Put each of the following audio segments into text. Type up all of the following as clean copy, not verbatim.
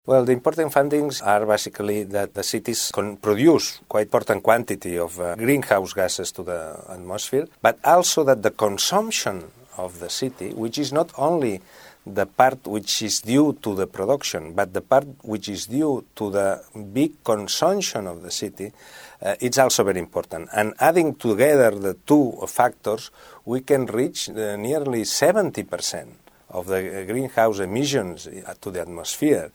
Well, the important findings are basically that the cities can produce quite important quantity of greenhouse gases to the atmosphere, but also that the consumption of the city, which is not only the part which is due to the production, but the part which is due to the big consumption of the city, it's also very important. And adding together the two factors, we can reach nearly 70% of the greenhouse emissions to the atmosphere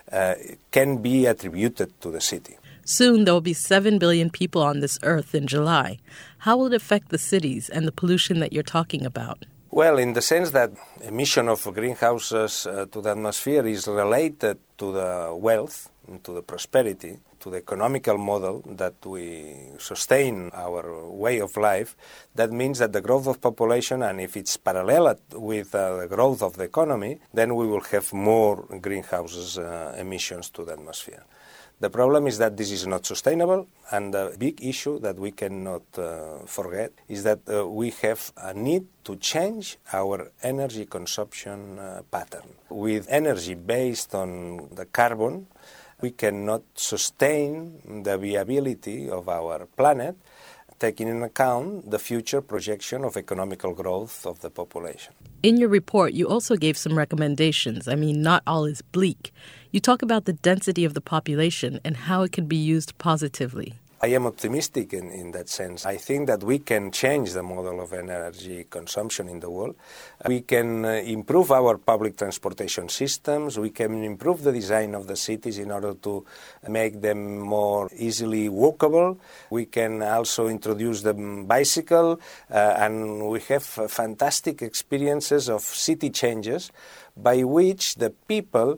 can be attributed to the city. Soon there will be 7 billion people on this earth in July. How will it affect the cities and the pollution that you're talking about? Well, in the sense that emission of greenhouses to the atmosphere is related to the wealth, to the prosperity, to the economical model that we sustain our way of life. That means that the growth of population, and if it's parallel with the growth of the economy, then we will have more greenhouses emissions to the atmosphere. The problem is that this is not sustainable, and the big issue that we cannot forget is that we have a need to change our energy consumption pattern. With energy based on the carbon, we cannot sustain the viability of our planet, taking into account the future projection of economical growth of the population. In your report, you also gave some recommendations. Not all is bleak. You talk about the density of the population and how it can be used positively. I am optimistic in that sense. I think that we can change the model of energy consumption in the world. We can improve our public transportation systems. We can improve the design of the cities in order to make them more easily walkable. We can also introduce the bicycle, and we have fantastic experiences of city changes by which the people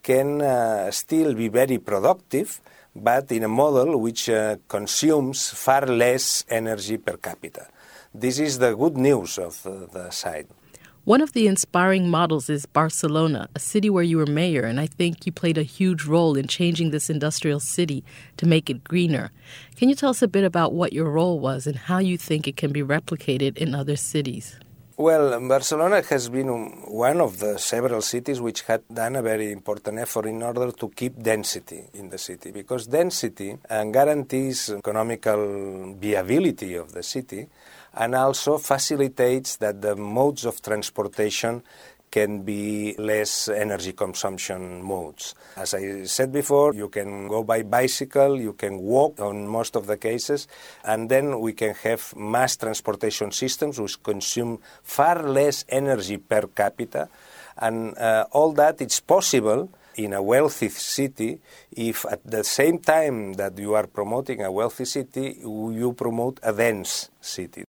can still be very productive, but in a model which consumes far less energy per capita. This is the good news of the site. One of the inspiring models is Barcelona, a city where you were mayor, and I think you played a huge role in changing this industrial city to make it greener. Can you tell us a bit about what your role was and how you think it can be replicated in other cities? Well, Barcelona has been one of the several cities which had done a very important effort in order to keep density in the city, because density guarantees economical viability of the city and also facilitates that the modes of transportation can be less energy consumption modes. As I said before, you can go by bicycle, you can walk on most of the cases, and then we can have mass transportation systems which consume far less energy per capita, and all that is possible in a wealthy city if at the same time that you are promoting a wealthy city, you promote a dense city.